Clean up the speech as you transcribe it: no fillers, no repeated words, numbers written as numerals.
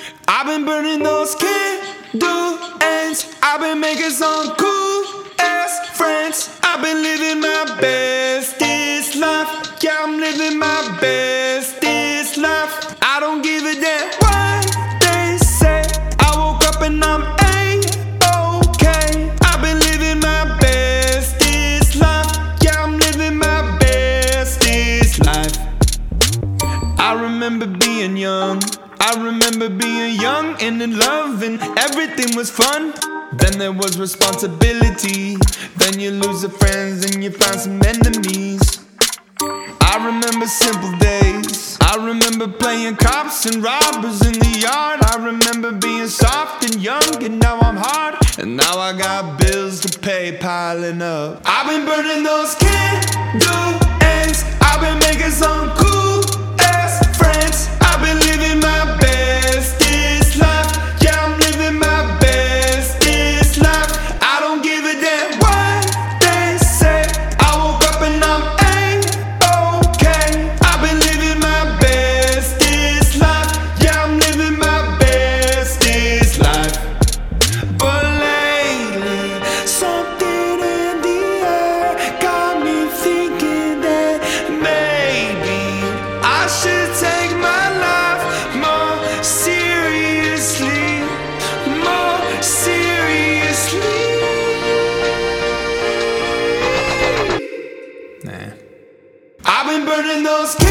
I've been burning those candle ends. I've been making some cool ass friends. I've been living my bestest life. Yeah, I'm living my bestest life. I don't give a damn what they say. I woke up and I'm A-okay. I've been living my bestest life. Yeah, I'm living my bestest life. I remember being young. I remember being young and in love and everything was fun. Then there was responsibility. Then you lose your friends and you find some enemies. I remember simple days. I remember playing cops and robbers in the yard. I remember being soft and young and now I'm hard. And now I got bills to pay piling up. I've been burning those candle ends. I've been making some cool ass friends. I've been living my bestest life. Yeah, I'm living my bestest life. I don't give a damn what they say. I woke up and I'm A-okay. I've been living my bestest life. Yeah, I'm living my bestest life. But lately, something in the air got me thinking that maybe I should take my life more seriously, more seriously. Nah. I've been burning those